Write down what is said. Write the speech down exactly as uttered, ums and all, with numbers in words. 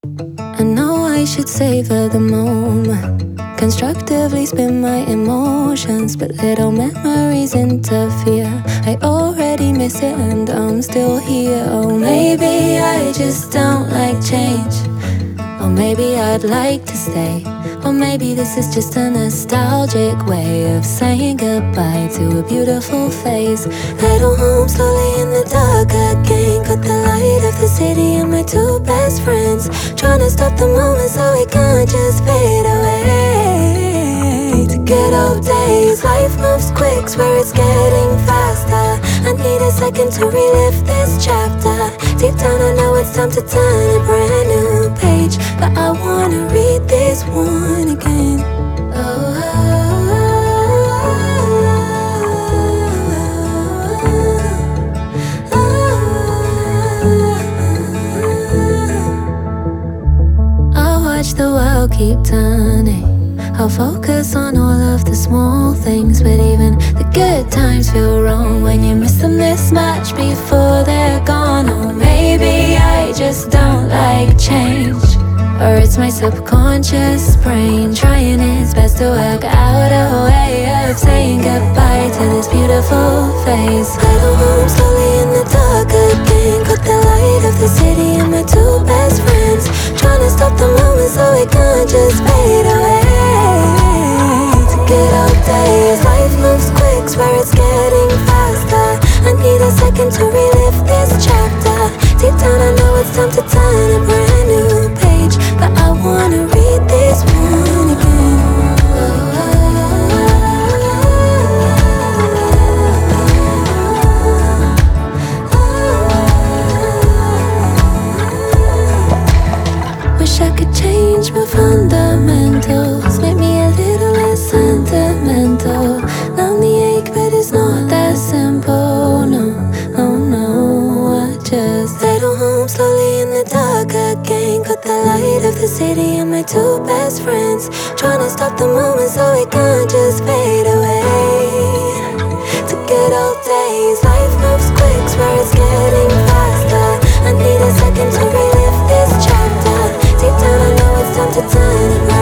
I know I should savor the moment, constructively spin my emotions, but little memories interfere. I already miss it and I'm still here. Oh, maybe I just don't like change. Or maybe I'd like to stay. Or maybe this is just a nostalgic way of saying goodbye to a beautiful face. Little home slowly in the dark again. Got the light of the city and my two best friends, trying to stop the moment so it can't just fade away. To good old days, life moves quick, swear it's getting faster. I need a second to relive this chapter. Deep down I know it's time to turn a brand new page, but I wanna read this one again. Oh, oh, oh, oh. I'll watch the world keep turning. I'll focus on all of the small things, but even the good times feel wrong when you miss them this much before they're gone. Or maybe I just don't like change, or it's my subconscious brain trying its best to work out a way of saying goodbye to this beautiful face. Little home slowly in the dark again. Got the light of the city and my two best friends, trying to stop the moment so it can't just fade away. To good old days, life moves quick, swear it's getting faster. I need a second to relive this chapter. Deep down I know it's time to turn a brand new page, but I wanna read this one again. Oh, oh, oh. Wish I could change my fundamentals, make me a little less sentimental. Numb the ache, but it's not that simple. No, oh no, I just little home slowly in the dark again. Got the light of the city and my two best friends, trying to stop the moment so it can't just fade away. To good old days, life moves quick, swear it's getting faster. I need a second to relive this chapter. Deep down I know it's time to turn it right.